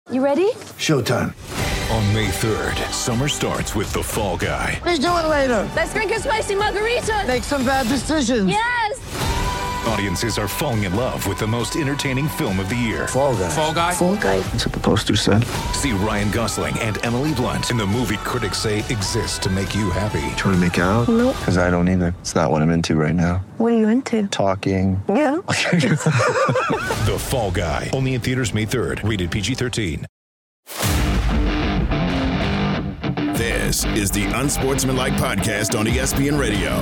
You ready? Showtime. On May 3rd, summer starts with The Fall Guy. Let's do it later. Let's drink a spicy margarita. Make some bad decisions. Yes! Audiences are falling in love with the most entertaining film of the year. Fall Guy. Fall Guy? Fall Guy. That's what the poster said. See Ryan Gosling and Emily Blunt in the movie critics say exists to make you happy. Trying to make it out? Nope. Because I don't either. It's not what I'm into right now. What are you into? Talking. Yeah. The Fall Guy. Only in theaters May 3rd. Rated PG-13. This is the Unsportsmanlike Podcast on ESPN Radio.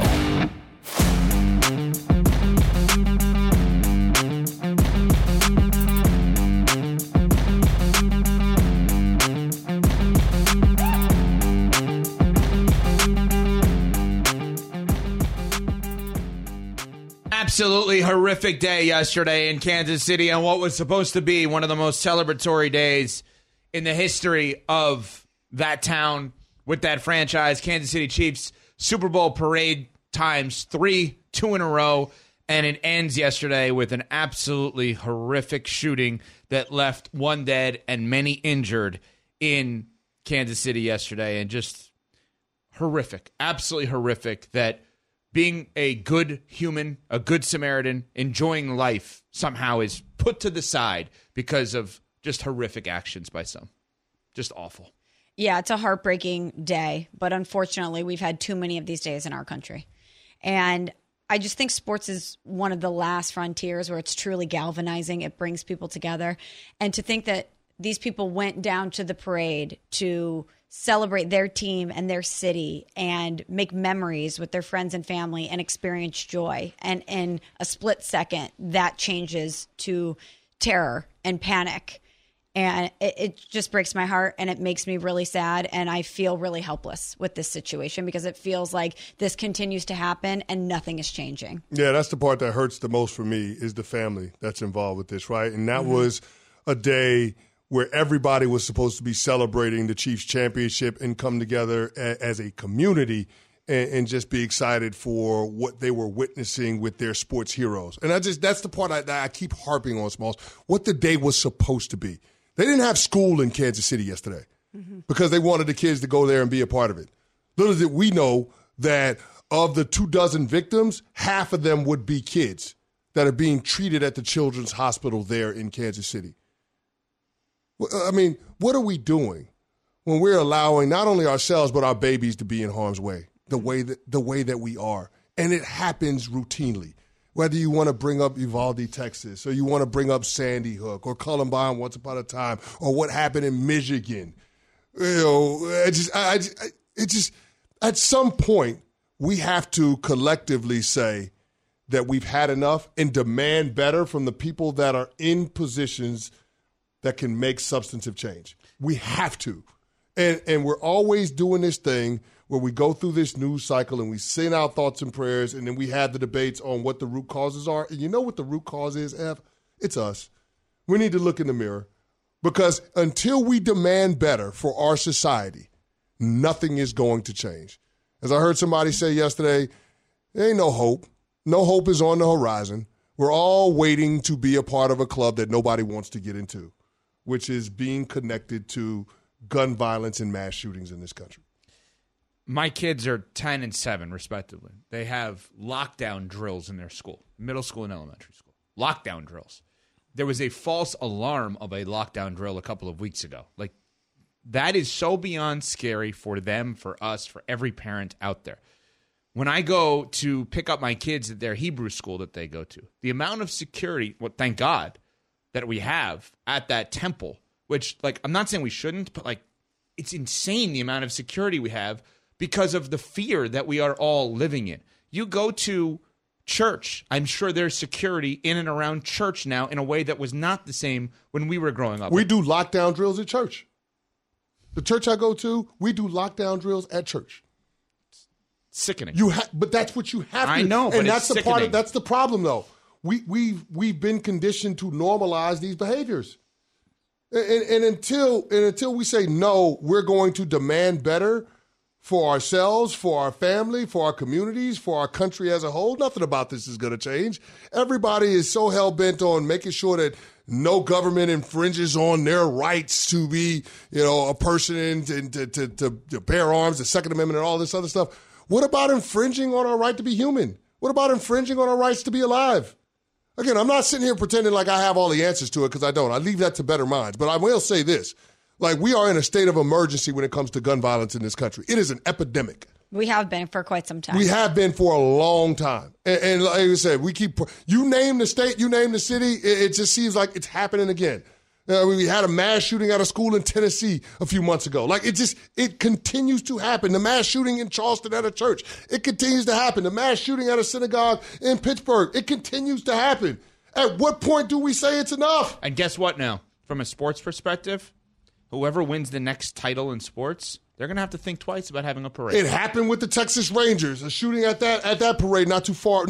Absolutely horrific day yesterday in Kansas City on what was supposed to be one of the most celebratory days in the history of that town with that franchise. Kansas City Chiefs Super Bowl parade times 3, 2 in a row, and it ends yesterday with an absolutely horrific shooting that left 1 dead and many injured in Kansas City yesterday, and just horrific, absolutely horrific that being a good human, a good Samaritan, enjoying life somehow is put to the side because of just horrific actions by some. Just awful. Yeah, it's a heartbreaking day, but unfortunately, we've had too many of these days in our country. And I just think sports is one of the last frontiers where it's truly galvanizing. It brings people together. And to think that these people went down to the parade to celebrate their team and their city and make memories with their friends and family and experience joy. And in a split second, that changes to terror and panic. And it just breaks my heart, and it makes me really sad, and I feel really helpless with this situation because it feels like this continues to happen and nothing is changing. Yeah, that's the part that hurts the most for me is the family that's involved with this, right? And that was a day where everybody was supposed to be celebrating the Chiefs championship and come together as a community and just be excited for what they were witnessing with their sports heroes. And that's the part that I keep harping on, Smalls, what the day was supposed to be. They didn't have school in Kansas City yesterday because they wanted the kids to go there and be a part of it. Little did we know that of the 24 victims, half of them would be kids that are being treated at the Children's Hospital there in Kansas City. I mean, what are we doing when we're allowing not only ourselves but our babies to be in harm's way the way that we are? And it happens routinely. Whether you want to bring up Uvalde, Texas, or you want to bring up Sandy Hook or Columbine once upon a time, or what happened in Michigan, at some point we have to collectively say that we've had enough and demand better from the people that are in positions that can make substantive change. We have to. And we're always doing this thing where we go through this news cycle and we send out thoughts and prayers, and then we have the debates on what the root causes are. And you know what the root cause is, Ev? It's us. We need to look in the mirror because until we demand better for our society, nothing is going to change. As I heard somebody say yesterday, there ain't no hope. No hope is on the horizon. We're all waiting to be a part of a club that nobody wants to get into, which is being connected to gun violence and mass shootings in this country. My kids are 10 and 7, respectively. They have lockdown drills in their school, middle school and elementary school. Lockdown drills. There was a false alarm of a lockdown drill a couple of weeks ago. Like, that is so beyond scary for them, for us, for every parent out there. When I go to pick up my kids at their Hebrew school that they go to, the amount of security, well, thank God, that we have at that temple, which, like, I'm not saying we shouldn't, but, like, it's insane the amount of security we have because of the fear that we are all living in. You go to church, I'm sure there's security in and around church now in a way that was not the same when we were growing up. We do lockdown drills at church. The church I go to, we do lockdown drills at church. Sickening. But that's what you have to. I know, but and that's it's the sickening. that's the problem, though. We've been conditioned to normalize these behaviors, and until we say no, we're going to demand better for ourselves, for our family, for our communities, for our country as a whole. Nothing about this is going to change. Everybody is so hell-bent on making sure that no government infringes on their rights to be, a person and to bear arms, the Second Amendment and all this other stuff. What about infringing on our right to be human? What about infringing on our rights to be alive? Again, I'm not sitting here pretending like I have all the answers to it, because I don't. I leave that to better minds. But I will say this. Like, we are in a state of emergency when it comes to gun violence in this country. It is an epidemic. We have been for quite some time. We have been for a long time. And like I said, you name the state, you name the city, it just seems like it's happening again. We had a mass shooting at a school in Tennessee a few months ago. Like, it continues to happen. The mass shooting in Charleston at a church, it continues to happen. The mass shooting at a synagogue in Pittsburgh, it continues to happen. At what point do we say it's enough? And guess what now? From a sports perspective, whoever wins the next title in sports, they're going to have to think twice about having a parade. It happened with the Texas Rangers, a shooting at that parade not too far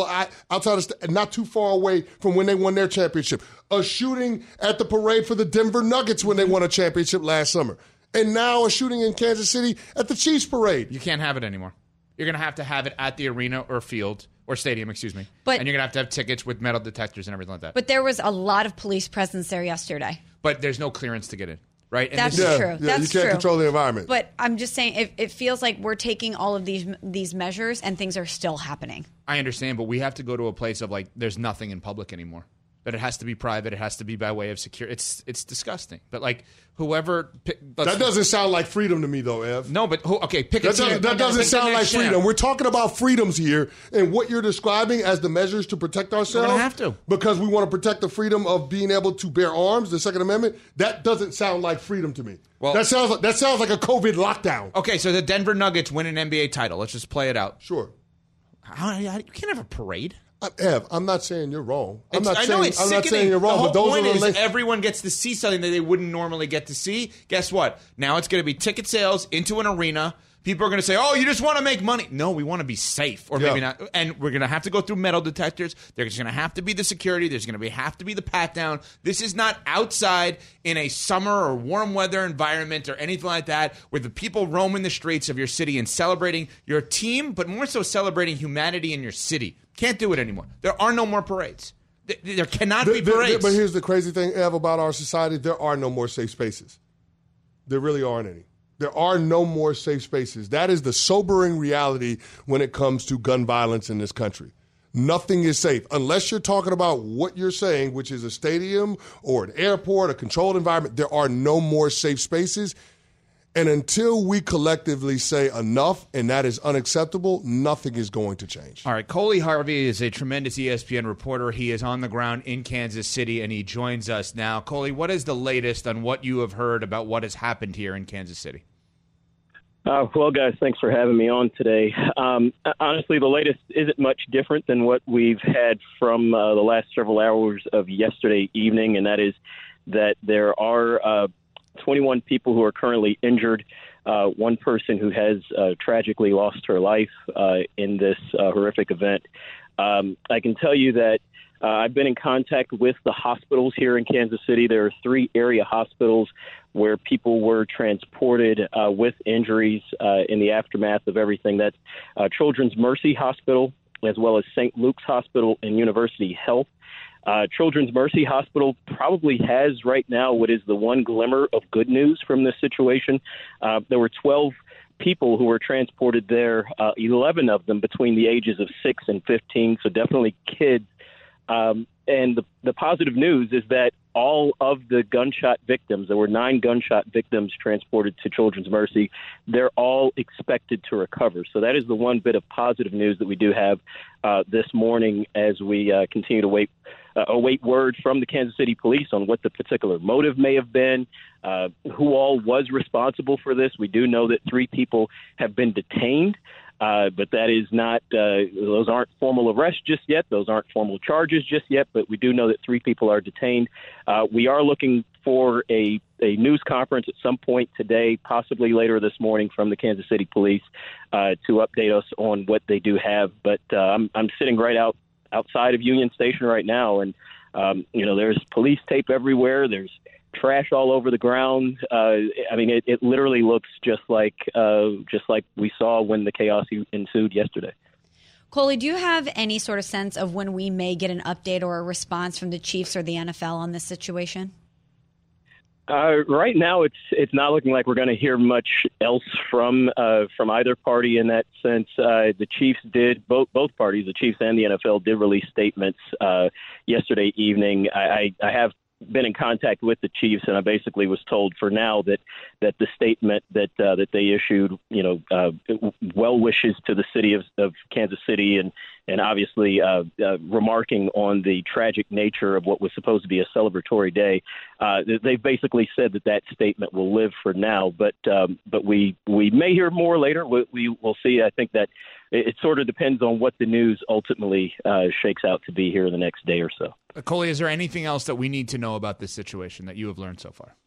away from when they won their championship. A shooting at the parade for the Denver Nuggets when they won a championship last summer. And now a shooting in Kansas City at the Chiefs parade. You can't have it anymore. You're going to have it at the arena or field or stadium, and you're going to have tickets with metal detectors and everything like that. But there was a lot of police presence there yesterday. But there's no clearance to get in. Right? And That's true. Yeah, That's you can't true. control the environment. But I'm just saying, it feels like we're taking all of these measures and things are still happening. I understand, but we have to go to a place of, like, there's nothing in public anymore. But it has to be private. It has to be by way of secure. It's disgusting. But, like, whoever that doesn't sound like freedom to me, though, Ev. No, but pick a team. That doesn't sound like freedom. We're talking about freedoms here, and what you're describing as the measures to protect ourselves. We're gonna have to, because we want to protect the freedom of being able to bear arms, the Second Amendment. That doesn't sound like freedom to me. Well, that sounds like a COVID lockdown. Okay, so the Denver Nuggets win an NBA title. Let's just play it out. Sure. You can't have a parade. Ev, I'm not saying you're wrong. I'm not saying you're wrong. The whole point is everyone gets to see something that they wouldn't normally get to see. Guess what? Now it's going to be ticket sales into an arena. People are going to say, "Oh, you just want to make money." No, we want to be safe, or maybe not. And we're going to have to go through metal detectors. There's going to have to be the security. There's going to have to be the pat down. This is not outside in a summer or warm weather environment or anything like that, where the people roaming the streets of your city and celebrating your team, but more so celebrating humanity in your city. Can't do it anymore. There are no more parades. There cannot be parades. But here's the crazy thing, Ev, about our society. There are no more safe spaces. There really aren't any. There are no more safe spaces. That is the sobering reality when it comes to gun violence in this country. Nothing is safe unless you're talking about what you're saying, which is a stadium or an airport, a controlled environment. There are no more safe spaces. And until we collectively say enough, and that is unacceptable, nothing is going to change. All right, Coley Harvey is a tremendous ESPN reporter. He is on the ground in Kansas City, and he joins us now. Coley, what is the latest on what you have heard about what has happened here in Kansas City? Well, guys, thanks for having me on today. Honestly, the latest isn't much different than what we've had from the last several hours of yesterday evening, and that is that there are 21 people who are currently injured, one person who has tragically lost her life in this horrific event. I can tell you that I've been in contact with the hospitals here in Kansas City. There are 3 area hospitals where people were transported with injuries in the aftermath of everything. That's Children's Mercy Hospital, as well as St. Luke's Hospital and University Health. Children's Mercy Hospital probably has right now what is the one glimmer of good news from this situation. There were 12 people who were transported there, 11 of them between the ages of 6 and 15, so definitely kids. And the positive news is that all of the gunshot victims, there were 9 gunshot victims transported to Children's Mercy, they're all expected to recover. So that is the one bit of positive news that we do have this morning as we continue to await word from the Kansas City Police on what the particular motive may have been, who all was responsible for this. We do know that 3 people have been detained. But that is not, those aren't formal arrests just yet. Those aren't formal charges just yet. But we do know that 3 people are detained. We are looking for a news conference at some point today, possibly later this morning, from the Kansas City Police to update us on what they do have. But I'm sitting right outside of Union Station right now, and there's police tape everywhere. There's trash all over the ground. I mean, it literally looks just like we saw when the chaos ensued yesterday. Coley, do you have any sort of sense of when we may get an update or a response from the Chiefs or the NFL on this situation? Right now, it's not looking like we're going to hear much else from either party in that sense. The Chiefs did both parties, the Chiefs and the NFL, did release statements yesterday evening. I have been in contact with the Chiefs, and I basically was told for now that the statement that they issued, well wishes to the city of Kansas City, and obviously remarking on the tragic nature of what was supposed to be a celebratory day. They've basically said that statement will live for now, but we may hear more later. We will see. I think that it sort of depends on what the news ultimately shakes out to be here in the next day or so. Coley, is there anything else that we need to know about this situation that you have learned so far?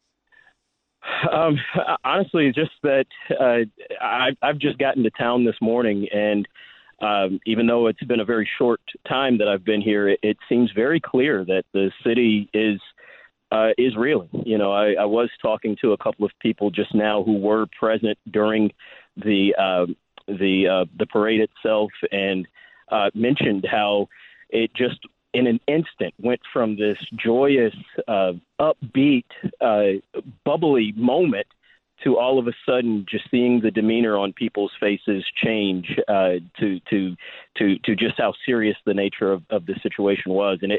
Honestly, just that I've just gotten to town this morning, and even though it's been a very short time that I've been here, it seems very clear that the city is reeling. I was talking to a couple of people just now who were present during the parade itself, and mentioned how it just in an instant went from this joyous, upbeat, bubbly moment to all of a sudden just seeing the demeanor on people's faces change to just how serious the nature of the situation was. And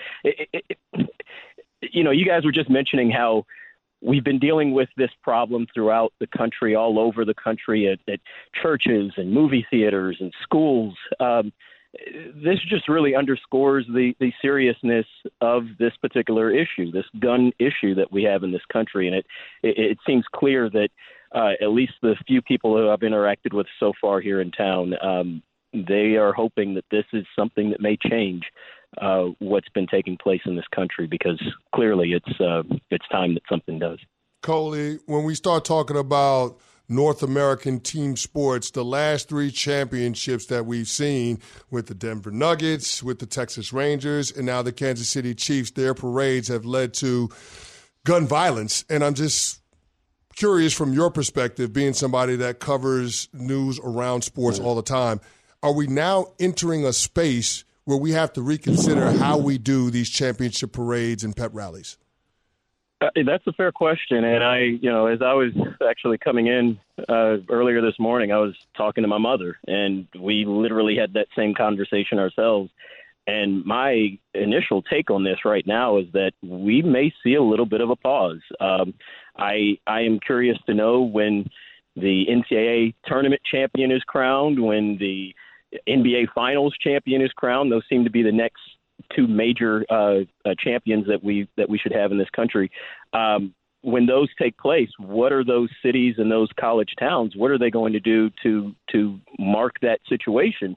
you guys were just mentioning how we've been dealing with this problem throughout the country, all over the country, at churches and movie theaters and schools. This just really underscores the seriousness of this particular issue, this gun issue that we have in this country. And it seems clear that at least the few people who I've interacted with so far here in town, they are hoping that this is something that may change what's been taking place in this country, because clearly it's time that something does. Coley, when we start talking about North American team sports, the last three championships that we've seen with the Denver Nuggets, with the Texas Rangers, and now the Kansas City Chiefs, their parades have led to gun violence. And I'm just curious, from your perspective, being somebody that covers news around sports all the time, are we now entering a space where we have to reconsider how we do these championship parades and pep rallies? That's a fair question. And as I was actually coming in earlier this morning, I was talking to my mother, and we literally had that same conversation ourselves. And my initial take on this right now is that we may see a little bit of a pause. I am curious to know when the NCAA tournament champion is crowned, when the NBA Finals champion is crowned. Those seem to be the next two major champions that we should have in this country. When those take place, what are those cities and those college towns? What are they going to do to mark that situation?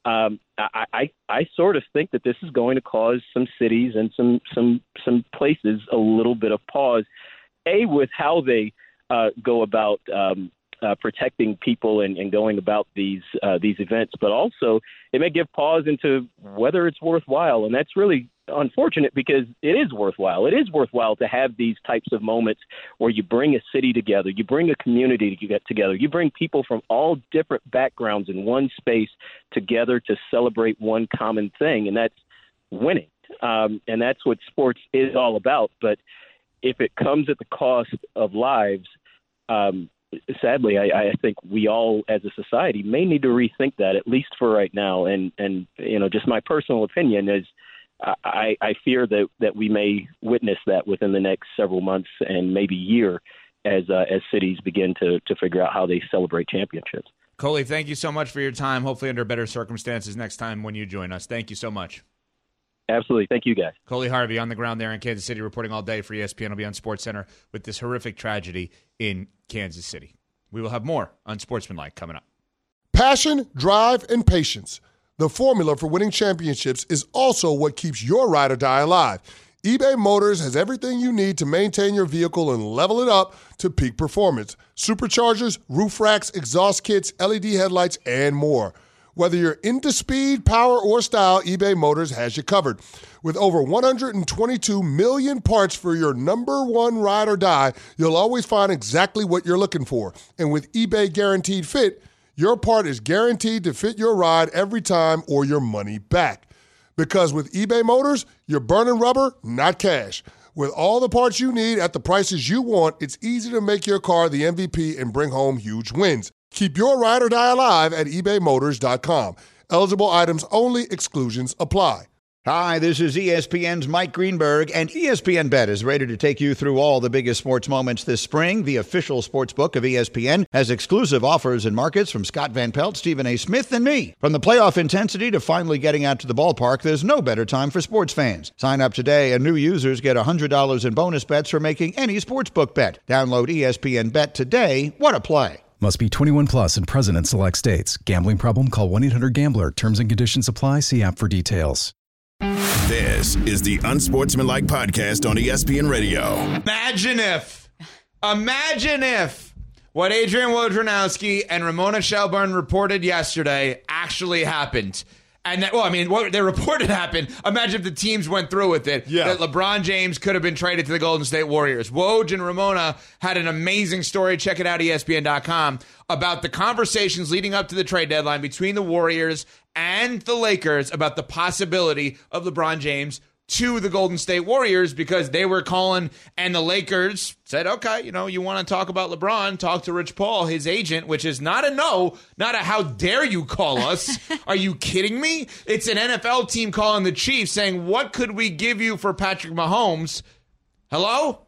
I sort of think that this is going to cause some cities and some places a little bit of pause, with how they go about protecting people and going about these events, but also it may give pause into whether it's worthwhile. And that's really unfortunate, because it is worthwhile. It is worthwhile to have these types of moments where you bring a city together, you bring a community to get together, you bring people from all different backgrounds in one space together to celebrate one common thing, and that's winning. And that's what sports is all about. But if it comes at the cost of lives, sadly, I think we all as a society may need to rethink that, at least for right now. And just my personal opinion is I fear that we may witness that within the next several months and maybe year as cities begin to figure out how they celebrate championships. Coley, thank you so much for your time. Hopefully under better circumstances next time when you join us. Thank you so much. Absolutely. Thank you, guys. Coley Harvey on the ground there in Kansas City, reporting all day for ESPN. Will be on SportsCenter with this horrific tragedy in Kansas City. We will have more Unsportsmanlike coming up. Passion, drive, and patience. The formula for winning championships is also what keeps your ride or die alive. eBay Motors has everything you need to maintain your vehicle and level it up to peak performance. Superchargers, roof racks, exhaust kits, LED headlights, and more. Whether you're into speed, power, or style, eBay Motors has you covered. With over 122 million parts for your number one ride or die, you'll always find exactly what you're looking for. And with eBay Guaranteed Fit, your part is guaranteed to fit your ride every time or your money back. Because with eBay Motors, you're burning rubber, not cash. With all the parts you need at the prices you want, it's easy to make your car the MVP and bring home huge wins. Keep your ride or die alive at ebaymotors.com. Eligible items only. Exclusions apply. Hi, this is ESPN's Mike Greenberg, and ESPN Bet is ready to take you through all the biggest sports moments this spring. The official sports book of ESPN has exclusive offers and markets from Scott Van Pelt, Stephen A. Smith, and me. From the playoff intensity to finally getting out to the ballpark, there's no better time for sports fans. Sign up today, and new users get $100 in bonus bets for making any sportsbook bet. Download ESPN Bet today. What a play. Must be 21 plus and present in select states. Gambling problem? Call 1-800-GAMBLER. Terms and conditions apply. See app for details. This is the Unsportsmanlike Podcast on ESPN Radio. Imagine if what Adrian Wojnarowski and Ramona Shelburne reported yesterday actually happened. And that, what they reported happened. Imagine if the teams went through with it. Yeah. That LeBron James could have been traded to the Golden State Warriors. Woj and Ramona had an amazing story. Check it out, ESPN.com, about the conversations leading up to the trade deadline between the Warriors and the Lakers about the possibility of LeBron James to the Golden State Warriors, because they were calling, and the Lakers said, okay, you want to talk about LeBron, talk to Rich Paul, his agent, which is not a no, not a how dare you call us. Are you kidding me? It's an NFL team calling the Chiefs saying, what could we give you for Patrick Mahomes? Hello?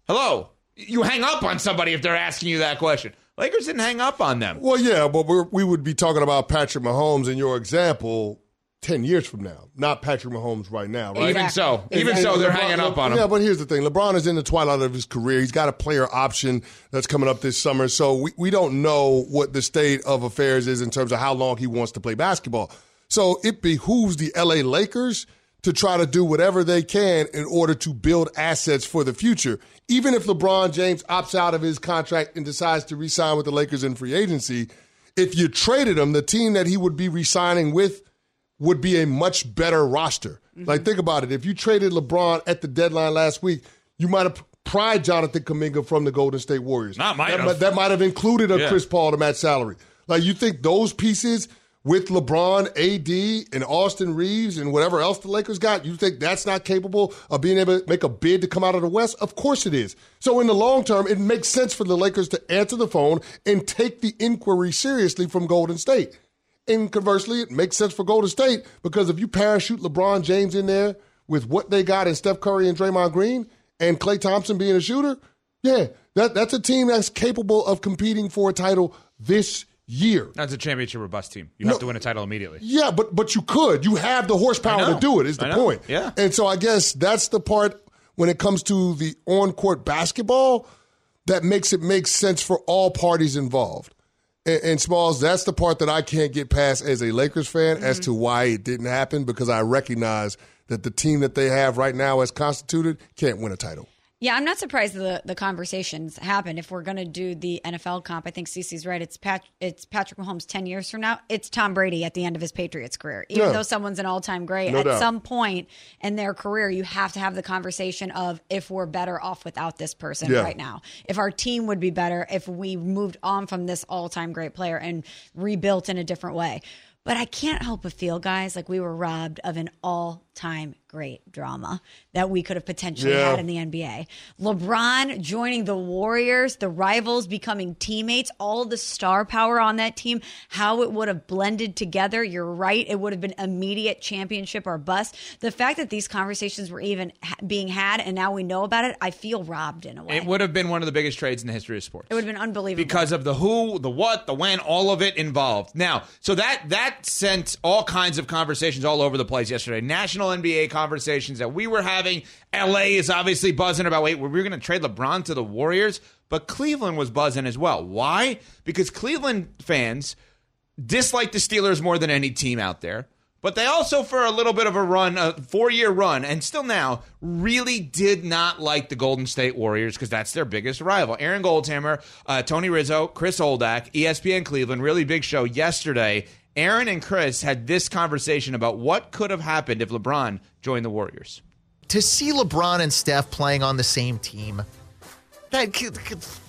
You hang up on somebody if they're asking you that question. Lakers didn't hang up on them. Well, yeah, but we would be talking about Patrick Mahomes in your example 10 years from now, not Patrick Mahomes right now, right? Even so, they're hanging up on him. Yeah, but here's the thing. LeBron is in the twilight of his career. He's got a player option that's coming up this summer, so we don't know what the state of affairs is in terms of how long he wants to play basketball. So it behooves the L.A. Lakers to try to do whatever they can in order to build assets for the future. Even if LeBron James opts out of his contract and decides to re-sign with the Lakers in free agency, if you traded him, the team that he would be re-signing with would be a much better roster. Mm-hmm. Like, think about it. If you traded LeBron at the deadline last week, you might have pried Jonathan Kuminga from the Golden State Warriors. That might have included a Chris Paul to match salary. Like, you think those pieces with LeBron, AD, and Austin Reeves and whatever else the Lakers got, you think that's not capable of being able to make a bid to come out of the West? Of course it is. So in the long term, it makes sense for the Lakers to answer the phone and take the inquiry seriously from Golden State. And conversely, it makes sense for Golden State, because if you parachute LeBron James in there with what they got in Steph Curry and Draymond Green and Klay Thompson being a shooter, that's a team that's capable of competing for a title this year. That's a championship or bust team. You have to win a title immediately. Yeah, but you could. You have the horsepower to do it, is the point. Yeah. And so I guess that's the part when it comes to the on-court basketball that makes it make sense for all parties involved. And Smalls, that's the part that I can't get past as a Lakers fan as to why it didn't happen, because I recognize that the team that they have right now as constituted can't win a title. Yeah, I'm not surprised the conversations happen. If we're going to do the NFL comp, I think Cece's right. It's Patrick Mahomes 10 years from now. It's Tom Brady at the end of his Patriots career. Even though someone's an all-time great, at some point in their career, you have to have the conversation of if we're better off without this person right now. If our team would be better if we moved on from this all-time great player and rebuilt in a different way. But I can't help but feel, guys, like we were robbed of an all-time great drama that we could have potentially had in the NBA. LeBron joining the Warriors, the rivals becoming teammates, all the star power on that team, how it would have blended together. You're right. It would have been immediate championship or bust. The fact that these conversations were even being had and now we know about it, I feel robbed in a way. It would have been one of the biggest trades in the history of sports. It would have been unbelievable. Because of the who, the what, the when, all of it involved. Now, so that sent all kinds of conversations all over the place yesterday. National NBA conversations that we were having. LA is obviously buzzing about, wait, we're going to trade LeBron to the Warriors? But Cleveland was buzzing as well. Why? Because Cleveland fans dislike the Steelers more than any team out there. But they also, for a little bit of a run, a 4-year run, and still now, really did not like the Golden State Warriors because that's their biggest rival. Aaron Goldhammer, Tony Rizzo, Chris Oldak, ESPN Cleveland, really big show yesterday. Aaron and Chris had this conversation about what could have happened if LeBron joined the Warriors. To see LeBron and Steph playing on the same team,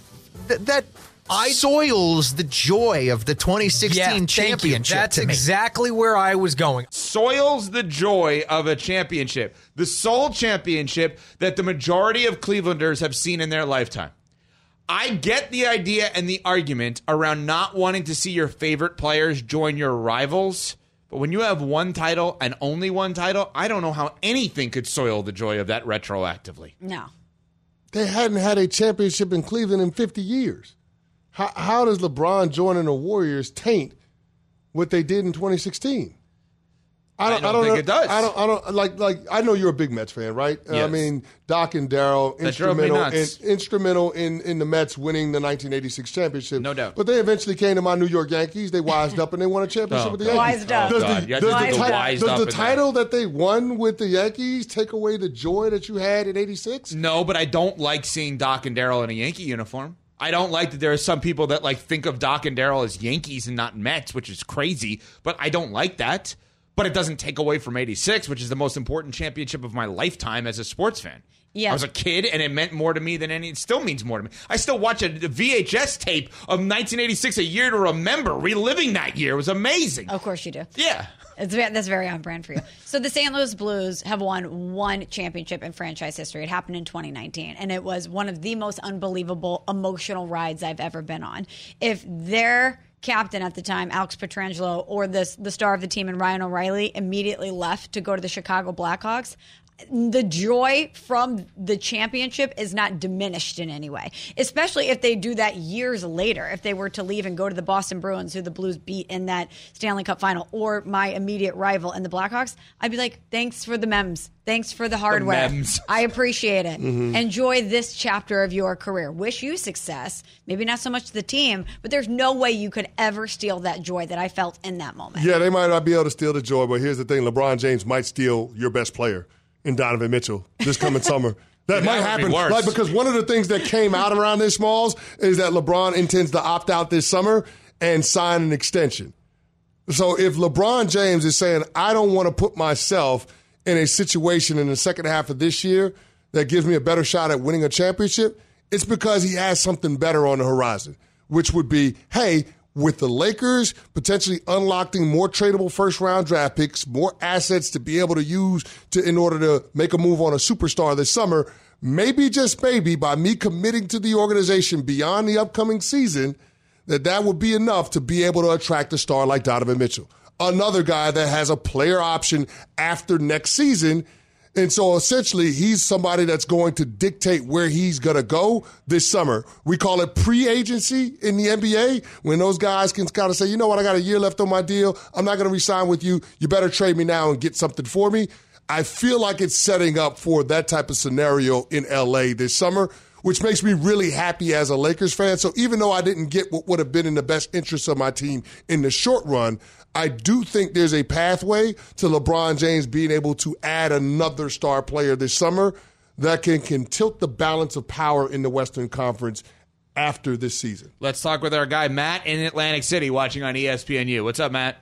that soils the joy of the 2016 championship. That's exactly where I was going. Soils the joy of a championship. The sole championship that the majority of Clevelanders have seen in their lifetime. I get the idea and the argument around not wanting to see your favorite players join your rivals. But when you have one title and only one title, I don't know how anything could soil the joy of that retroactively. No. They hadn't had a championship in Cleveland in 50 years. How does LeBron joining the Warriors taint what they did in 2016? I don't think it does. I don't I know you're a big Mets fan, right? Yes. I mean, Doc and Darryl instrumental in the Mets winning the 1986 championship. No doubt. But they eventually came to my New York Yankees. They wised up and they won a championship with the Yankees. Wised up. Does the title that they won with the Yankees take away the joy that you had in 86? No, but I don't like seeing Doc and Darryl in a Yankee uniform. I don't like that there are some people that think of Doc and Darryl as Yankees and not Mets, which is crazy. But I don't like that. But it doesn't take away from 86, which is the most important championship of my lifetime as a sports fan. Yeah. I was a kid, and it meant more to me than it still means more to me. I still watch a VHS tape of 1986, a year to remember, reliving that year. It was amazing. Of course you do. Yeah. That's very on brand for you. So the St. Louis Blues have won one championship in franchise history. It happened in 2019, and it was one of the most unbelievable emotional rides I've ever been on. If their captain at the time, Alex Pietrangelo, or the star of the team, and Ryan O'Reilly, immediately left to go to the Chicago Blackhawks, the joy from the championship is not diminished in any way, especially if they do that years later. If they were to leave and go to the Boston Bruins, who the Blues beat in that Stanley Cup final, or my immediate rival in the Blackhawks, I'd be like, thanks for the memes. Thanks for the hardware. I appreciate it. Mm-hmm. Enjoy this chapter of your career. Wish you success. Maybe not so much the team, but there's no way you could ever steal that joy that I felt in that moment. Yeah, they might not be able to steal the joy, but here's the thing. LeBron James might steal your best player in Donovan Mitchell this coming summer. That might happen. Because one of the things that came out around this, Smalls, is that LeBron intends to opt out this summer and sign an extension. So if LeBron James is saying, I don't want to put myself in a situation in the second half of this year that gives me a better shot at winning a championship, it's because he has something better on the horizon, which would be, hey, with the Lakers potentially unlocking more tradable first-round draft picks, more assets to be able to use in order to make a move on a superstar this summer, maybe, just maybe, by me committing to the organization beyond the upcoming season, that would be enough to be able to attract a star like Donovan Mitchell, another guy that has a player option after next season. And so essentially, he's somebody that's going to dictate where he's going to go this summer. We call it pre-agency in the NBA, when those guys can kind of say, you know what, I got a year left on my deal. I'm not going to re-sign with you. You better trade me now and get something for me. I feel like it's setting up for that type of scenario in LA this summer, which makes me really happy as a Lakers fan. So even though I didn't get what would have been in the best interest of my team in the short run, I do think there's a pathway to LeBron James being able to add another star player this summer that can tilt the balance of power in the Western Conference after this season. Let's talk with our guy Matt in Atlantic City watching on ESPNU. What's up, Matt?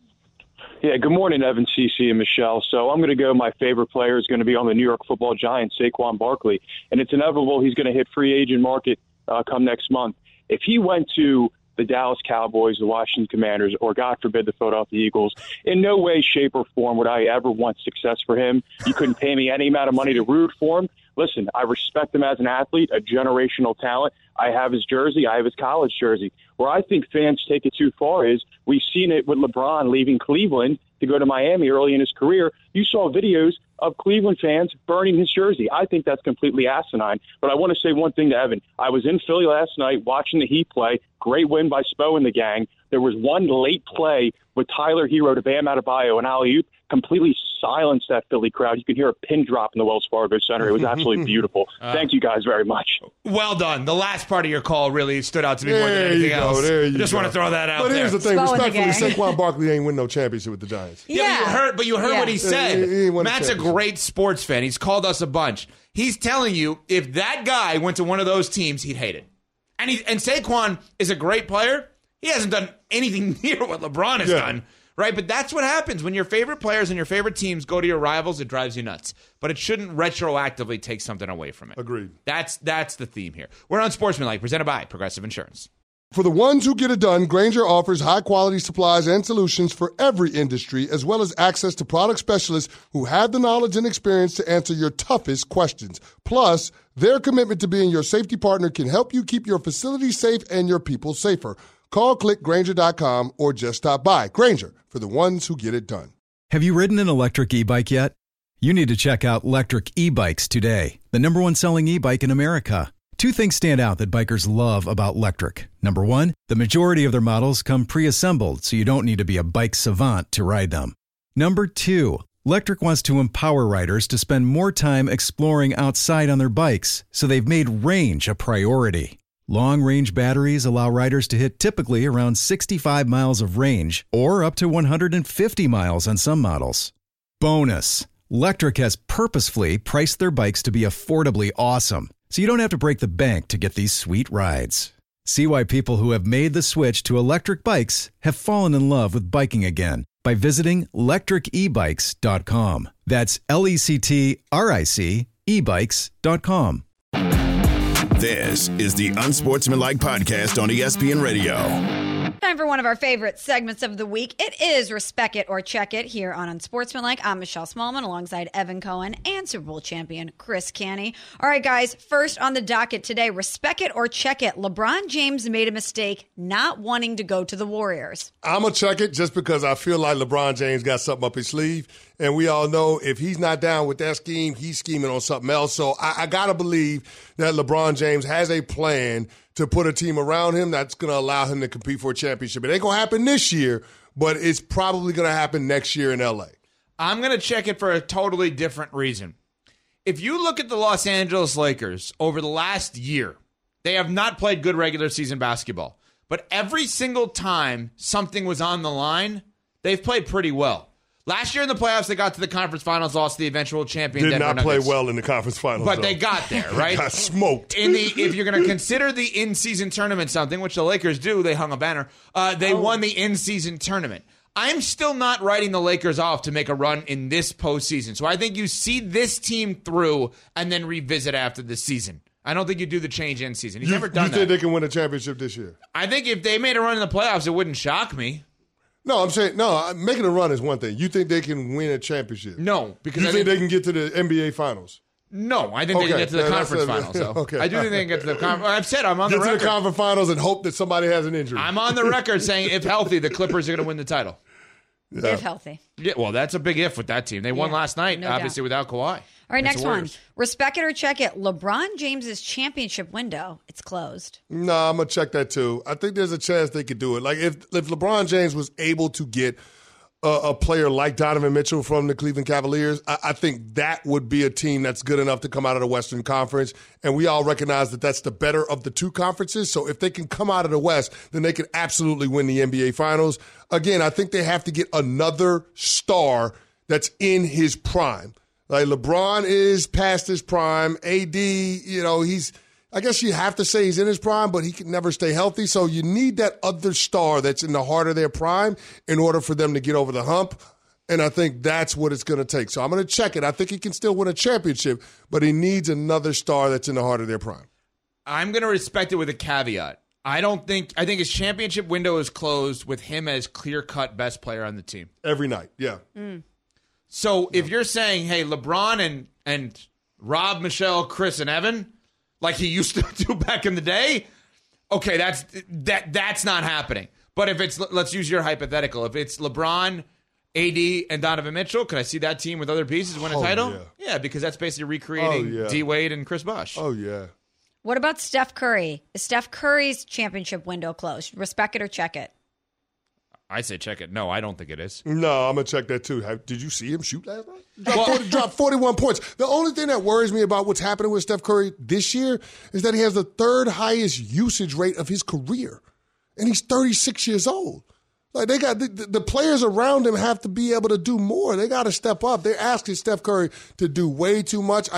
Yeah, good morning, Evan, CC, and Michelle. So I'm going to go, my favorite player is going to be on the New York Football Giants, Saquon Barkley. And it's inevitable he's going to hit free agent market come next month. If he went to the Dallas Cowboys, the Washington Commanders, or God forbid the Philadelphia Eagles, in no way, shape, or form would I ever want success for him. You couldn't pay me any amount of money to root for him. Listen, I respect him as an athlete, a generational talent. I have his jersey. I have his college jersey. Where I think fans take it too far is we've seen it with LeBron leaving Cleveland to go to Miami early in his career. You saw videos of Cleveland fans burning his jersey. I think that's completely asinine. But I want to say one thing to Evan. I was in Philly last night watching the Heat play. Great win by Spo and the gang. There was one late play with Tyler Hero to Bam Adebayo and alley-oop, completely silenced that Philly crowd. You could hear a pin drop in the Wells Fargo Center. It was absolutely beautiful. Thank you guys very much. Well done. The last part of your call really stood out to me more than anything else. I just want to throw that out there. But here's the thing. Respectfully, Saquon Barkley ain't win no championship with the Giants. Yeah, but you heard what he said. Matt's a great sports fan. He's called us a bunch. He's telling you if that guy went to one of those teams, he'd hate it. And Saquon is a great player. He hasn't done anything near what LeBron has done. right? But that's what happens when your favorite players and your favorite teams go to your rivals. It drives you nuts. But it shouldn't retroactively take something away from it. Agreed. That's the theme here. We're on Sportsmanlike, presented by Progressive Insurance. For the ones who get it done, Grainger offers high-quality supplies and solutions for every industry, as well as access to product specialists who have the knowledge and experience to answer your toughest questions. Plus, their commitment to being your safety partner can help you keep your facility safe and your people safer. Call, click Grainger.com, or just stop by. Grainger, for the ones who get it done. Have you ridden an electric e-bike yet? You need to check out Lectric E-Bikes today, the #1 selling e-bike in America. 2 things stand out that bikers love about Lectric. Number 1, the majority of their models come pre-assembled, so you don't need to be a bike savant to ride them. Number 2, Lectric wants to empower riders to spend more time exploring outside on their bikes, so they've made range a priority. Long-range batteries allow riders to hit typically around 65 miles of range, or up to 150 miles on some models. Bonus, Lectric has purposefully priced their bikes to be affordably awesome, so you don't have to break the bank to get these sweet rides. See why people who have made the switch to electric bikes have fallen in love with biking again by visiting lectricebikes.com. That's LECTRIC ebikes.com. This is the Unsportsmanlike Podcast on ESPN Radio. Time for one of our favorite segments of the week. It is Respect It or Check It here on Unsportsmanlike. I'm Michelle Smallman alongside Evan Cohen and Super Bowl champion Chris Canny. All right, guys, first on the docket today, Respect It or Check It. LeBron James made a mistake not wanting to go to the Warriors. I'm going to check it just because I feel like LeBron James got something up his sleeve. And we all know if he's not down with that scheme, he's scheming on something else. So I got to believe that LeBron James has a plan to put a team around him that's going to allow him to compete for a championship. It ain't going to happen this year, but it's probably going to happen next year in L.A. I'm going to check it for a totally different reason. If you look at the Los Angeles Lakers over the last year, they have not played good regular season basketball. But every single time something was on the line, they've played pretty well. Last year in the playoffs, they got to the conference finals, lost the eventual champion. Did Denver not play Nuggets. well in the conference finals, but though. they got there, right? Got smoked. If you're going to consider the in-season tournament something, which the Lakers do, they hung a banner. They won the in-season tournament. I'm still not writing the Lakers off to make a run in this postseason. So I think you see this team through and then revisit after the season. I don't think you do the change in season. He's never done that. You think they can win a championship this year? I think if they made a run in the playoffs, it wouldn't shock me. No, I'm saying, making a run is one thing. You think they can win a championship? No. Because you think they can get to the NBA Finals? No, I think they can get to the conference finals. So. Okay. I do think they can get to the conference. I've said I'm on the record. Get to the conference finals and hope that somebody has an injury. I'm on the record saying if healthy, the Clippers are going to win the title. Yeah. If healthy. Yeah, well, that's a big if with that team. They won last night, obviously, without Kawhi. All right, next one. Respect it or check it. LeBron James's championship window, it's closed. No, I'm going to check that too. I think there's a chance they could do it. Like if LeBron James was able to get a player like Donovan Mitchell from the Cleveland Cavaliers, I think that would be a team that's good enough to come out of the Western Conference. And we all recognize that that's the better of the two conferences. So if they can come out of the West, then they can absolutely win the NBA Finals. Again, I think they have to get another star that's in his prime. Like LeBron is past his prime. AD, I guess you have to say he's in his prime, but he can never stay healthy. So you need that other star that's in the heart of their prime in order for them to get over the hump. And I think that's what it's going to take. So I'm going to check it. I think he can still win a championship, but he needs another star that's in the heart of their prime. I'm going to respect it with a caveat. I think his championship window is closed with him as clear-cut best player on the team. Every night, yeah. So if you're saying, hey, LeBron and Rob, Michelle, Chris, and Evan, like he used to do back in the day, okay, that's not happening. But if it's, let's use your hypothetical, if it's LeBron, AD, and Donovan Mitchell, could I see that team with other pieces win a title? Yeah, because that's basically recreating D-Wade and Chris Bosh. Oh, yeah. What about Steph Curry? Is Steph Curry's championship window closed? Respect it or check it? I say check it. No, I don't think it is. No, I'm going to check that too. Did you see him shoot last night? Dropped 41 points. The only thing that worries me about what's happening with Steph Curry this year is that he has the third highest usage rate of his career. And he's 36 years old. Like they got the players around him have to be able to do more. They got to step up. They're asking Steph Curry to do way too much.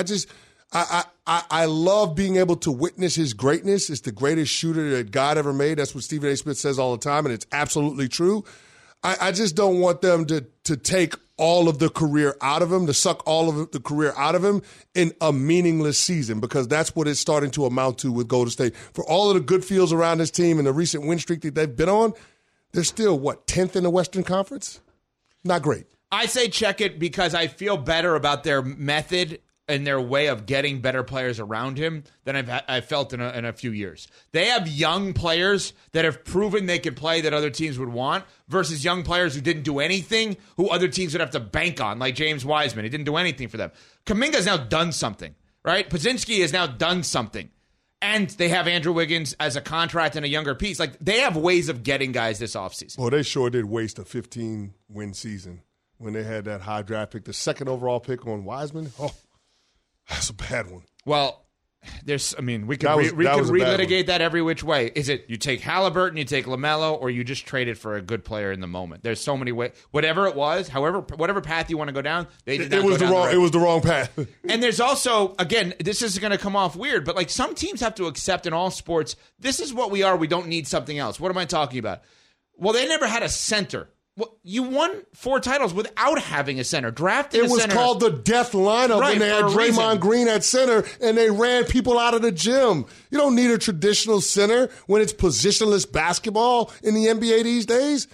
I love being able to witness his greatness. It's the greatest shooter that God ever made. That's what Stephen A. Smith says all the time, and it's absolutely true. I just don't want them to take all of the career out of him, to suck all of the career out of him in a meaningless season, because that's what it's starting to amount to with Golden State. For all of the good feels around this team and the recent win streak that they've been on, they're still, 10th in the Western Conference? Not great. I say check it because I feel better about their method and their way of getting better players around him than I've felt in a few years. They have young players that have proven they can play that other teams would want versus young players who didn't do anything, who other teams would have to bank on, like James Wiseman. He didn't do anything for them. Kuminga's now done something, right? Pozinski has now done something. And they have Andrew Wiggins as a contract and a younger piece. Like, they have ways of getting guys this offseason. Well, they sure did waste a 15-win season when they had that high draft pick, the second overall pick on Wiseman. Oh, that's a bad one. Well, we could relitigate that every which way. Is it you take Halliburton, you take LaMelo, or you just trade it for a good player in the moment? There's so many ways. Whatever it was, whatever path you want to go down, it was the wrong path. And there's also, again, this is going to come off weird, but like some teams have to accept in all sports, this is what we are. We don't need something else. What am I talking about? Well, they never had a center. Well, you won 4 titles without having a center. Drafting it was center, called the death lineup when they had Draymond Green at center and they ran people out of the gym. You don't need a traditional center when it's positionless basketball in the NBA these days.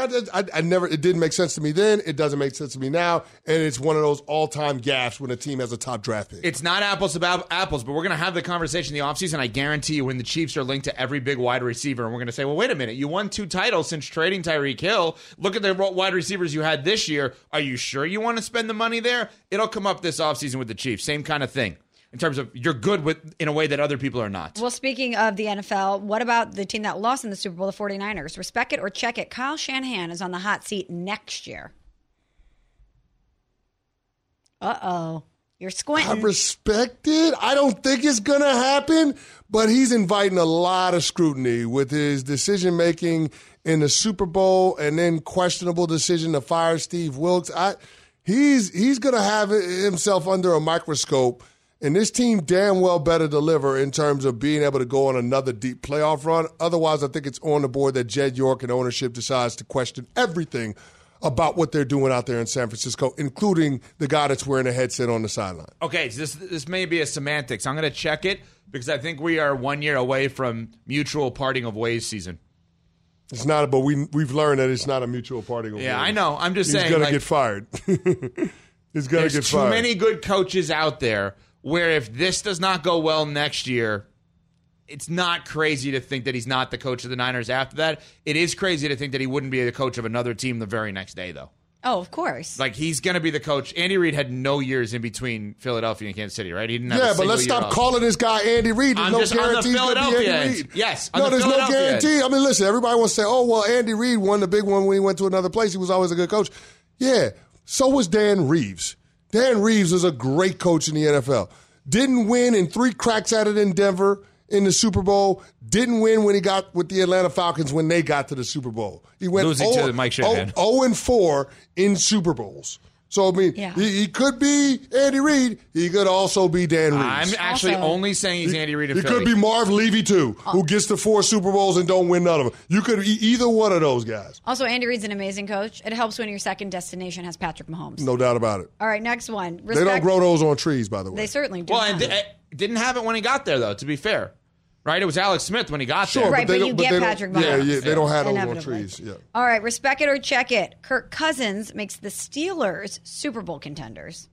It didn't make sense to me then. It doesn't make sense to me now. And it's one of those all-time gaffes when a team has a top draft pick. It's not apples to apples, but we're going to have the conversation in the offseason. I guarantee you when the Chiefs are linked to every big wide receiver, and we're going to say, well, wait a minute. You won 2 titles since trading Tyreek Hill. Look at the wide receivers you had this year. Are you sure you want to spend the money there? It'll come up this offseason with the Chiefs. Same kind of thing. In terms of you're good in a way that other people are not. Well, speaking of the NFL, what about the team that lost in the Super Bowl, the 49ers? Respect it or check it. Kyle Shanahan is on the hot seat next year. Uh-oh. You're squinting. I respect it. I don't think it's going to happen, but he's inviting a lot of scrutiny with his decision-making in the Super Bowl and then questionable decision to fire Steve Wilks. He's going to have himself under a microscope. And this team damn well better deliver in terms of being able to go on another deep playoff run. Otherwise, I think it's on the board that Jed York and ownership decides to question everything about what they're doing out there in San Francisco, including the guy that's wearing a headset on the sideline. Okay, so this may be a semantics. I'm going to check it because I think we are 1 year away from mutual parting of ways season. It's not, but we've learned that it's not a mutual parting of ways. Yeah, I know. I'm just saying. He's going to get fired. He's going to get fired. There's too many good coaches out there where if this does not go well next year, it's not crazy to think that he's not the coach of the Niners after that. It is crazy to think that he wouldn't be the coach of another team the very next day, though. Oh, of course. Like, he's going to be the coach. Andy Reid had no years in between Philadelphia and Kansas City, right? He didn't have but let's stop calling this guy Andy Reid. There's no guarantee he's going to be Andy Reid. Yes, no, there's no guarantee. I mean, listen, everybody wants to say, oh, well, Andy Reid won the big one when he went to another place. He was always a good coach. Yeah, so was Dan Reeves. Dan Reeves is a great coach in the NFL. Didn't win in 3 cracks at it in Denver in the Super Bowl. Didn't win when he got with the Atlanta Falcons when they got to the Super Bowl. He went losing to Mike Shanahan. 0-4 in Super Bowls. So, I mean, he could be Andy Reid. He could also be Dan Reeves. I'm actually only saying he's Andy Reid in Philly. He could be Marv Levy, too, who gets to 4 Super Bowls and don't win none of them. You could be either one of those guys. Also, Andy Reid's an amazing coach. It helps when your second destination has Patrick Mahomes. No doubt about it. All right, next one. They don't grow those on trees, by the way. They certainly do. Well, and didn't have it when he got there, though, to be fair. Right? It was Alex Smith when he got there. Right, but you get Patrick Mahomes. Yeah, they don't have those on trees. Yeah. All right, respect it or check it. Kirk Cousins makes the Steelers Super Bowl contenders.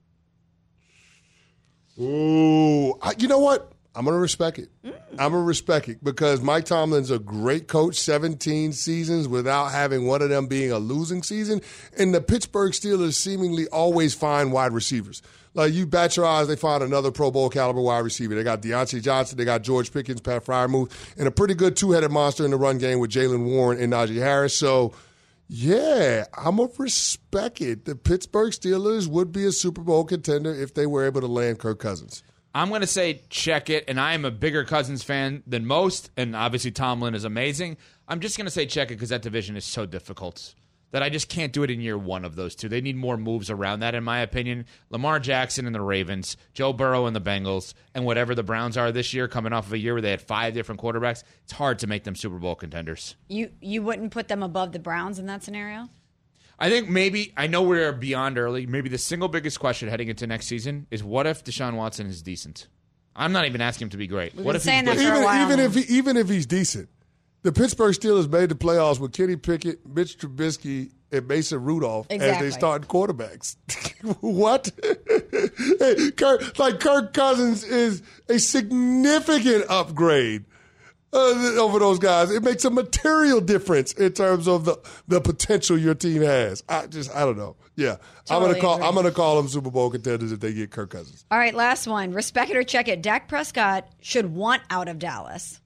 Ooh, you know what? I'm going to respect it. I'm going to respect it because Mike Tomlin's a great coach, 17 seasons without having one of them being a losing season. And the Pittsburgh Steelers seemingly always find wide receivers. Like, you bat your eyes, they find another Pro Bowl caliber wide receiver. They got Deontay Johnson, they got George Pickens, Pat Freiermuth, and a pretty good 2-headed monster in the run game with Jaylen Warren and Najee Harris. So, yeah, I'm going to respect it. The Pittsburgh Steelers would be a Super Bowl contender if they were able to land Kirk Cousins. I'm going to say check it, and I am a bigger Cousins fan than most, and obviously Tomlin is amazing. I'm just going to say check it because that division is so difficult. that I just can't do it in year one of those two. They need more moves around that, in my opinion. Lamar Jackson and the Ravens, Joe Burrow and the Bengals, and whatever the Browns are this year, coming off of a year where they had 5 different quarterbacks, it's hard to make them Super Bowl contenders. You wouldn't put them above the Browns in that scenario? I think maybe, I know we're beyond early, maybe the single biggest question heading into next season is what if Deshaun Watson is decent? I'm not even asking him to be great. We've What been if saying he's that good? for a while. Even if he's decent, the Pittsburgh Steelers made the playoffs with Kenny Pickett, Mitch Trubisky, and Mason Rudolph as they starting quarterbacks. What? Hey, Kirk Cousins is a significant upgrade over those guys. It makes a material difference in terms of the potential your team has. I don't know. Yeah, Totally I'm gonna call them Super Bowl contenders if they get Kirk Cousins. All right, last one. Respect it or check it. Dak Prescott should want out of Dallas.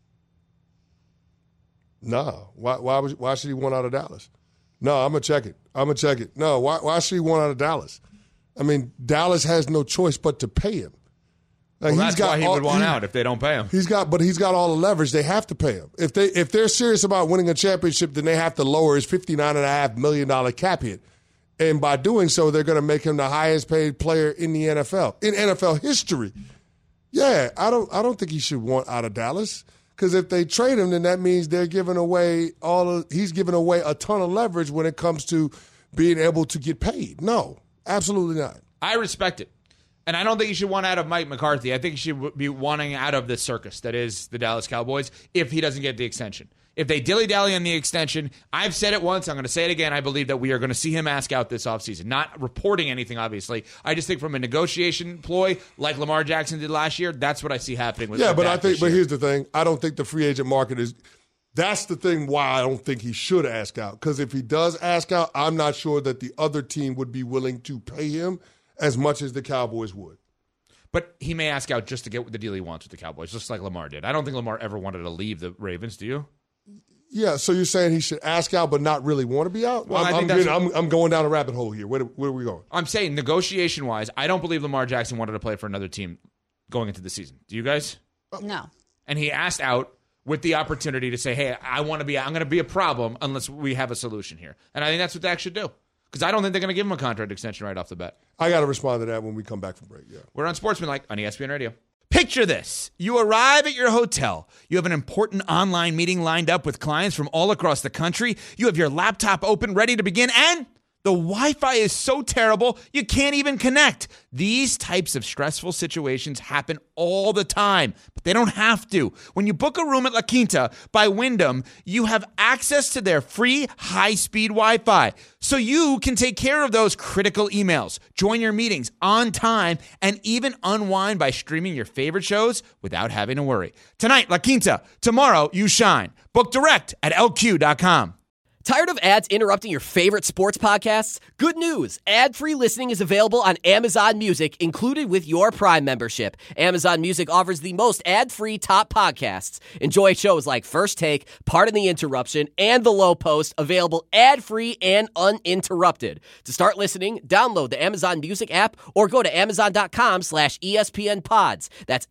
No. Why should he want out of Dallas? No, I'm going to check it. No, why should he want out of Dallas? I mean, Dallas has no choice but to pay him. Well, that's why he would want out if they don't pay him. He's got all the leverage. They have to pay him. If they're serious about winning a championship, then they have to lower his $59.5 million cap hit. And by doing so, they're going to make him the highest paid player in the NFL, in NFL history. Yeah, I don't think he should want out of Dallas. Because if they trade him, then that means they're giving away he's giving away a ton of leverage when it comes to being able to get paid. No, absolutely not. I respect it. And I don't think you should want out of Mike McCarthy. I think you should be wanting out of the circus that is the Dallas Cowboys if he doesn't get the extension. If they dilly-dally on the extension, I've said it once, I'm going to say it again, I believe that we are going to see him ask out this offseason. Not reporting anything, obviously. I just think from a negotiation ploy, like Lamar Jackson did last year, that's what I see happening with Yeah, but Dak here's the thing. I don't think the free agent market is – that's the thing why I don't think he should ask out. Because if he does ask out, I'm not sure that the other team would be willing to pay him as much as the Cowboys would. But he may ask out just to get the deal he wants with the Cowboys, just like Lamar did. I don't think Lamar ever wanted to leave the Ravens, do you? Yeah, so you're saying he should ask out but not really want to be out? Well, I'm going down a rabbit hole here. Where are we going? I'm saying negotiation-wise, I don't believe Lamar Jackson wanted to play for another team going into the season. Do you guys? No. And he asked out with the opportunity to say, hey, I'm going to be a problem unless we have a solution here. And I think that's what Dak should do. Because I don't think they're going to give him a contract extension right off the bat. I got to respond to that when we come back from break, yeah. We're on Sportsmanlike on ESPN Radio. Picture this. You arrive at your hotel. You have an important online meeting lined up with clients from all across the country. You have your laptop open, ready to begin, and the Wi-Fi is so terrible, you can't even connect. These types of stressful situations happen all the time, but they don't have to. When you book a room at La Quinta by Wyndham, you have access to their free high-speed Wi-Fi, so you can take care of those critical emails, join your meetings on time, and even unwind by streaming your favorite shows without having to worry. Tonight, La Quinta. Tomorrow, you shine. Book direct at LQ.com. Tired of ads interrupting your favorite sports podcasts? Good news! Ad-free listening is available on Amazon Music, included with your Prime membership. Amazon Music offers the most ad-free top podcasts. Enjoy shows like First Take, Pardon the Interruption, and The Low Post, available ad-free and uninterrupted. To start listening, download the Amazon Music app or go to Amazon.com/ESPN Pods. That's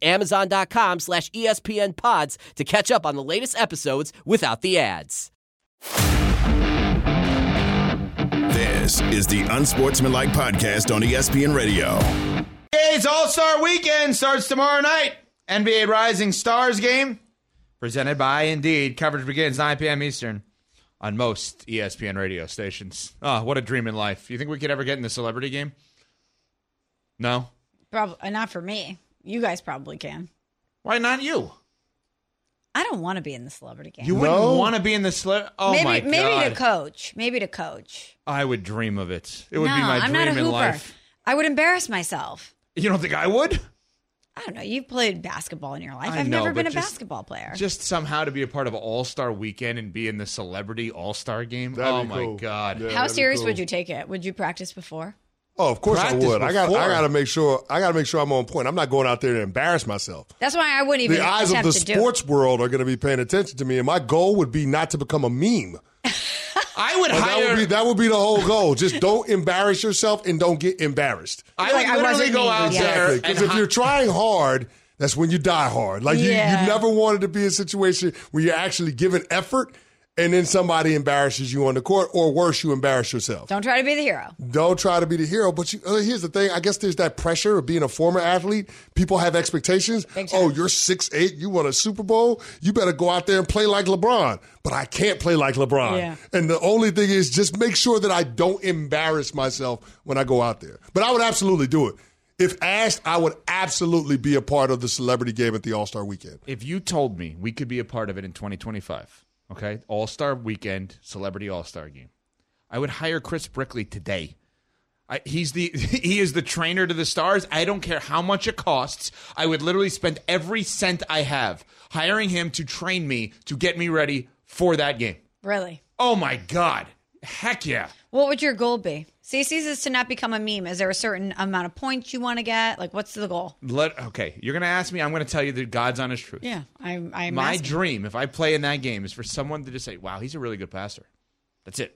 Amazon.com/ESPN Pods to catch up on the latest episodes without the ads. This is the Unsportsmanlike Podcast on ESPN Radio. NBA's All-Star Weekend starts tomorrow night. NBA Rising Stars game presented by Indeed. Coverage begins 9 p.m. Eastern on most ESPN radio stations. Oh, what a dream in life. You think we could ever get in the celebrity game? No? Probably not for me. You guys probably can. Why not you? I don't want to be in the celebrity game. You wouldn't want to be in the celebrity? Oh, my God. Maybe to coach. Maybe to coach. I would dream of it. It would be my I'm dream not a in hooper. life. I would embarrass myself. You don't think I would? I don't know. You've played basketball in your life. I I've know, never been a but just- basketball player. Just somehow to be a part of an All-Star Weekend and be in the celebrity All-Star game? That'd be my cool. God. Yeah, How that'd be serious cool. would you take it? Would you practice before? Oh, of course Practice I would. I got before. to make sure. I got to make sure I'm on point. I'm not going out there to embarrass myself. That's why I wouldn't even The eyes of attempt the to do sports world are going to be paying attention to me, and my goal would be not to become a meme. I would hire... That would be the whole goal. Just don't embarrass yourself and don't get embarrassed. I would literally wasn't go me, out yeah. there Because and if you're trying hard, that's when you die hard. Like you Yeah. never wanted to be in a situation where you're actually giving effort and then somebody embarrasses you on the court, or worse, you embarrass yourself. Don't try to be the hero. Don't try to be the hero. But here's the thing. I guess there's that pressure of being a former athlete. People have expectations. Oh, you're 6'8". You won a Super Bowl. You better go out there and play like LeBron. But I can't play like LeBron. Yeah. And the only thing is just make sure that I don't embarrass myself when I go out there. But I would absolutely do it. If asked, I would absolutely be a part of the celebrity game at the All-Star Weekend. If you told me we could be a part of it in 2025, okay, All-Star Weekend, Celebrity All-Star Game, I would hire Chris Brickley today. He is the trainer to the stars. I don't care how much it costs. I would literally spend every cent I have hiring him to train me to get me ready for that game. Really? Oh, my God. Heck yeah. What would your goal be? CC's is to not become a meme. Is there a certain amount of points you want to get? Like, what's the goal? Okay, you're going to ask me. I'm going to tell you the God's honest truth. Yeah, I'm My asking. dream, if I play in that game, is for someone to just say, wow, he's a really good passer. That's it.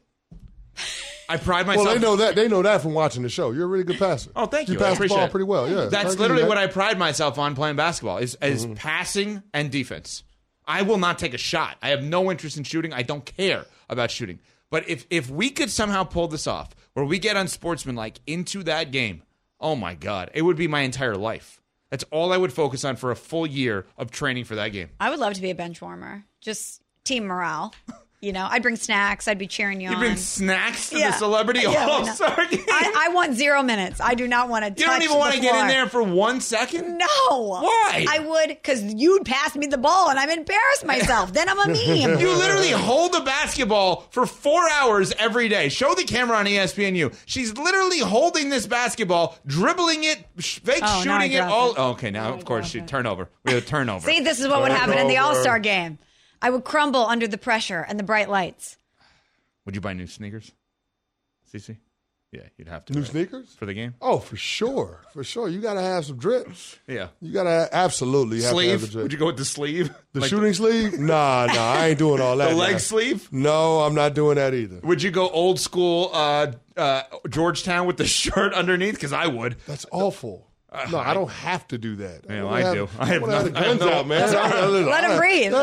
I pride myself. Well, they know that. They know that from watching the show. You're a really good passer. Oh, thank you. You pass I the appreciate ball it. pretty well. Yeah, That's literally what I pride myself on playing basketball is passing and defense. I will not take a shot. I have no interest in shooting. I don't care about shooting. But if we could somehow pull this off, where we get unsportsmanlike into that game, oh my God, it would be my entire life. That's all I would focus on for a full year of training for that game. I would love to be a bench warmer. Just team morale. You know, I'd bring snacks. I'd be cheering you on. You bring snacks to the Celebrity All-Star Game? I want 0 minutes. I do not want to touch the floor. You don't even want to get in there for 1 second? No. Why? I would, because you'd pass me the ball and I'm embarrassed myself. Then I'm a meme. You literally hold a basketball for 4 hours every day. Show the camera on ESPNU. She's literally holding this basketball, dribbling it, fake shooting it all. Oh, okay, now, of course, turnover. We have a turnover. See, this is what would happen in the All-Star game. I would crumble under the pressure and the bright lights. Would you buy new sneakers, Cece? Yeah, you'd have to. New sneakers? For the game? Oh, for sure. For sure. You got to have some drips. Yeah. You got to absolutely have sleeve? To have the drip. Would you go with the sleeve? The shooting sleeve? Nah, I ain't doing all that. The leg sleeve? No, I'm not doing that either. Would you go old school Georgetown with the shirt underneath? Because I would. That's awful. No, I don't have to do that. Yeah, I do. I have the guns out, man. Let him breathe.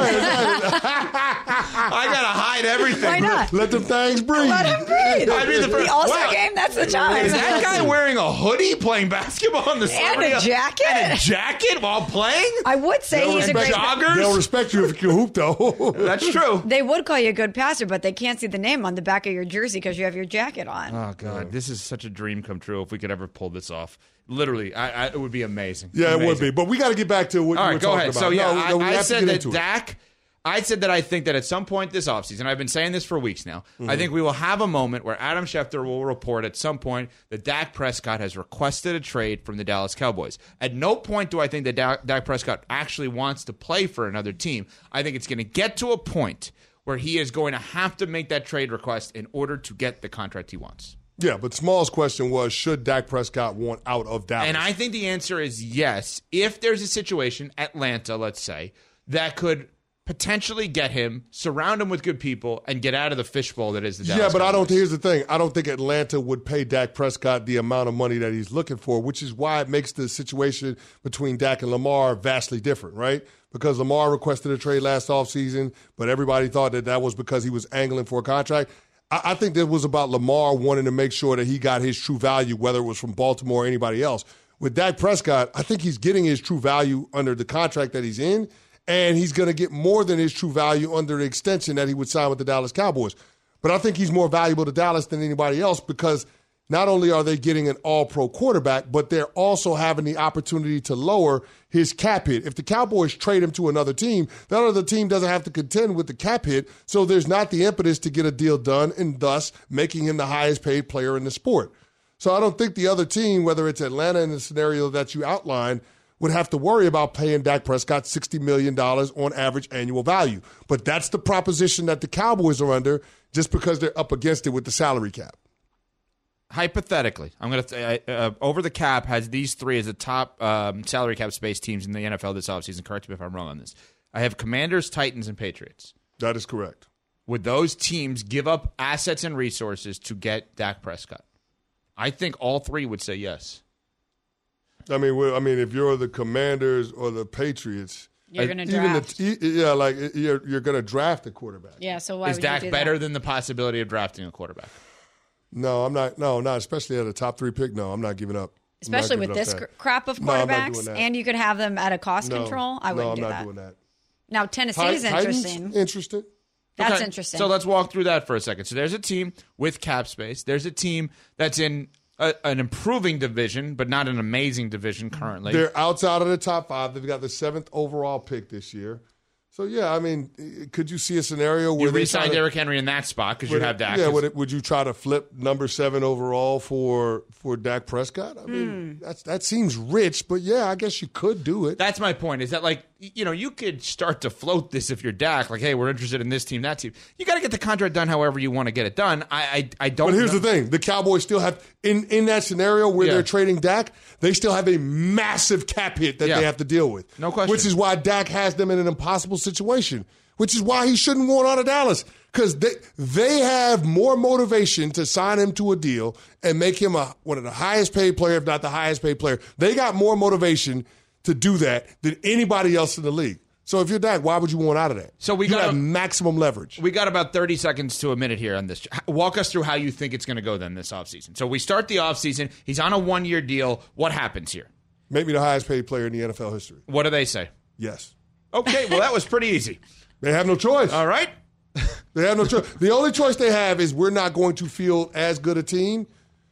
I got to hide everything. Why not? Let them things breathe. Let him breathe. I'd be the first. The All-Star game, that's the time. Is that guy wearing a hoodie playing basketball on the And a jacket? And a jacket while playing? I would say he's a great joggers? They'll respect you if you can hoop, though. That's true. They would call you a good passer, but they can't see the name on the back of your jersey because you have your jacket on. Oh, God. This is such a dream come true if we could ever pull this off. Literally, it would be amazing. Yeah, amazing. it would be. But we got to get back to what you were talking about. So, yeah, I said that into Dak, I said that I think that at some point this offseason, I've been saying this for weeks now, I think we will have a moment where Adam Schefter will report at some point that Dak Prescott has requested a trade from the Dallas Cowboys. At no point do I think that Dak Prescott actually wants to play for another team. I think it's going to get to a point where he is going to have to make that trade request in order to get the contract he wants. Yeah, but Small's question was, should Dak Prescott want out of Dallas? And I think the answer is yes. If there's a situation, Atlanta, let's say, that could potentially get him, surround him with good people, and get out of the fishbowl that is the Dallas but Cowboys. here's the thing. I don't think Atlanta would pay Dak Prescott the amount of money that he's looking for, which is why it makes the situation between Dak and Lamar vastly different, right? Because Lamar requested a trade last offseason, but everybody thought that was because he was angling for a contract. I think that was about Lamar wanting to make sure that he got his true value, whether it was from Baltimore or anybody else. With Dak Prescott, I think he's getting his true value under the contract that he's in, and he's going to get more than his true value under the extension that he would sign with the Dallas Cowboys. But I think he's more valuable to Dallas than anybody else because not only are they getting an all-pro quarterback, but they're also having the opportunity to lower his cap hit. If the Cowboys trade him to another team, that other team doesn't have to contend with the cap hit, so there's not the impetus to get a deal done and thus making him the highest paid player in the sport. So I don't think the other team, whether it's Atlanta in the scenario that you outlined, would have to worry about paying Dak Prescott $60 million on average annual value. But that's the proposition that the Cowboys are under just because they're up against it with the salary cap. Hypothetically, I'm going to say Over the Cap has these three as the top salary cap space teams in the NFL this offseason. Correct me if I'm wrong on this. I have Commanders, Titans, and Patriots. That is correct. Would those teams give up assets and resources to get Dak Prescott? I think all three would say yes. I mean, if you're the Commanders or the Patriots, You're going to draft. You're going to draft a quarterback. Yeah, so why is would Dak you do better that? than the possibility of drafting a quarterback? No, I'm not. No, not especially at a top 3 pick. No, I'm not giving up. Especially with this crop of quarterbacks, and you could have them at a cost control. I wouldn't do that. No, I'm not doing that. Now, Tennessee's interesting. Interesting. That's Okay, interesting. So let's walk through that for a second. So there's a team with cap space. There's a team that's in an improving division, but not an amazing division currently. They're outside of the top 5. They've got the 7th overall pick this year. So, yeah, I mean, could you see a scenario where you re-signed Derrick Henry in that spot because you have Dak? Yeah, would you try to flip number 7 overall for Dak Prescott? I mean, that seems rich, but, yeah, I guess you could do it. That's my point, is that, like, you could start to float this if you're Dak, like, hey, we're interested in this team, that team. You got to get the contract done however you want to get it done. I don't But here's the thing. The Cowboys still have, in that scenario where they're trading Dak, they still have a massive cap hit that they have to deal with. No question. Which is why Dak has them in an impossible situation, which is why he shouldn't want out of Dallas, because they have more motivation to sign him to a deal and make him one of the highest paid player, if not the highest paid player. They got more motivation to do that than anybody else in the league. So if you're Dak, why would you want out of that? So you have maximum leverage. We got about 30 seconds to a minute here on this. Walk us through how you think it's going to go then this offseason. So we start the offseason. He's on a 1-year deal. What happens here? Maybe the highest paid player in the NFL history. What do they say? Yes. Okay, well, that was pretty easy. They have no choice. All right. They have no choice. The only choice they have is we're not going to field as good a team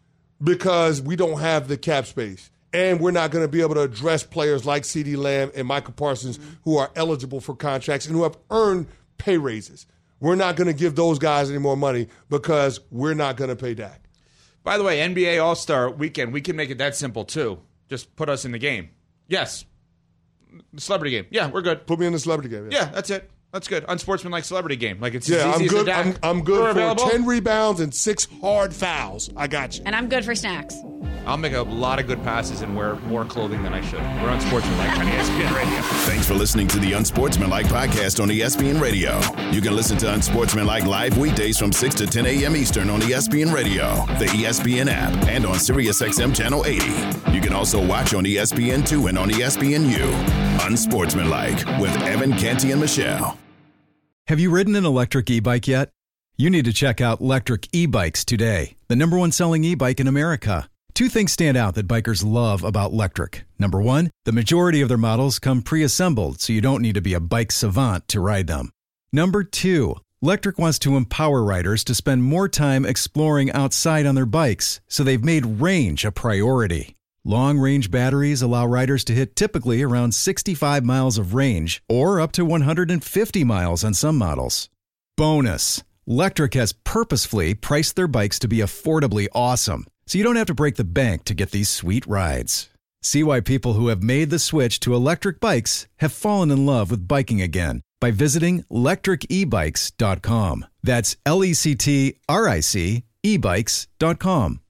because we don't have the cap space. And we're not going to be able to address players like CeeDee Lamb and Michael Parsons who are eligible for contracts and who have earned pay raises. We're not going to give those guys any more money because we're not going to pay Dak. By the way, NBA All-Star Weekend, we can make it that simple too. Just put us in the game. Yes. Celebrity game. Yeah, we're good. Put me in the celebrity game. Yeah, that's it. That's good. Unsportsmanlike celebrity game. Like it's yeah, as easy I'm good. as a Dak. I'm good for available. 10 rebounds and 6 hard fouls. I got you. And I'm good for snacks. I'll make a lot of good passes and wear more clothing than I should. We're Unsportsmanlike on ESPN Radio. Thanks for listening to the Unsportsmanlike podcast on ESPN Radio. You can listen to Unsportsmanlike live weekdays from 6 to 10 a.m. Eastern on ESPN Radio, the ESPN app, and on SiriusXM Channel 80. You can also watch on ESPN2 and on ESPNU. Unsportsmanlike with Evan, Canty, and Michelle. Have you ridden an electric e-bike yet? You need to check out Lectric E-Bikes today, the #1 selling e-bike in America. 2 things stand out that bikers love about Lectric. Number 1, the majority of their models come pre-assembled, so you don't need to be a bike savant to ride them. Number 2, Lectric wants to empower riders to spend more time exploring outside on their bikes, so they've made range a priority. Long-range batteries allow riders to hit typically around 65 miles of range or up to 150 miles on some models. Bonus, Lectric has purposefully priced their bikes to be affordably awesome, so you don't have to break the bank to get these sweet rides. See why people who have made the switch to electric bikes have fallen in love with biking again by visiting lectricebikes.com. That's LECTRIC ebikes.com.